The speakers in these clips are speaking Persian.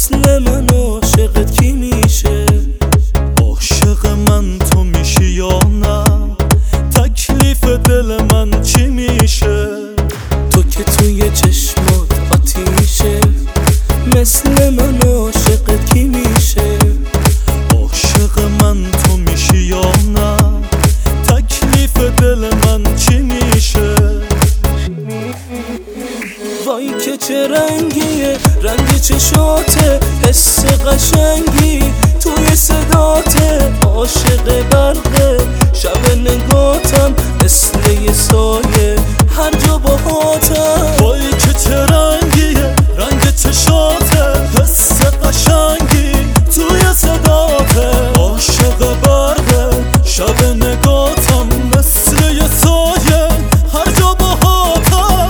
مثل من عاشقت کی میشه؟ عاشق من تو میشی یا نه؟ تکلیف دل من چی میشه؟ تو که توی چشمات آتیشه، مثل من عاشقت کی میشه؟ عاشق من تو میشی یا نه؟ تکلیف دل من چی میشه؟ وای که چه رنگیه، رنگ چشاته، حس قشنگی توی صداته. عاشق برقه شب نگاتم، مثل یه سایه هر جا باهاتم. وای که چه رنگیه، رنگ چشاته، حس قشنگی توی صداته. عاشق برقه شب نگاتم، مثل یه سایه هر جا باهاتم.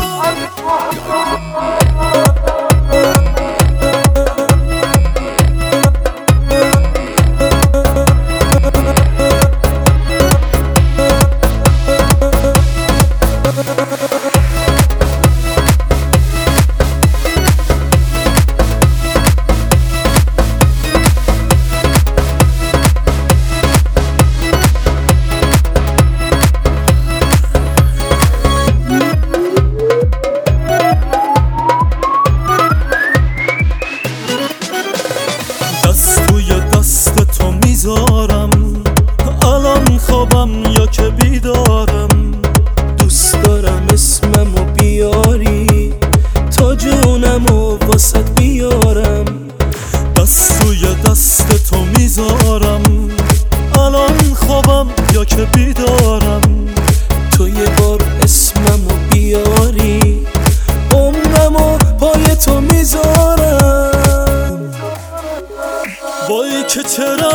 دست توی دست تو میذارم، الان خوابم یا که بیدارم. دوست دارم اسممو بیاری، تا جونمو واسط بیارم. دست توی دست تو میذارم، الان خوابم یا که بیدارم. تو یه بار اسممو بیاری، عمرمو پای تو میذارم. وای که چه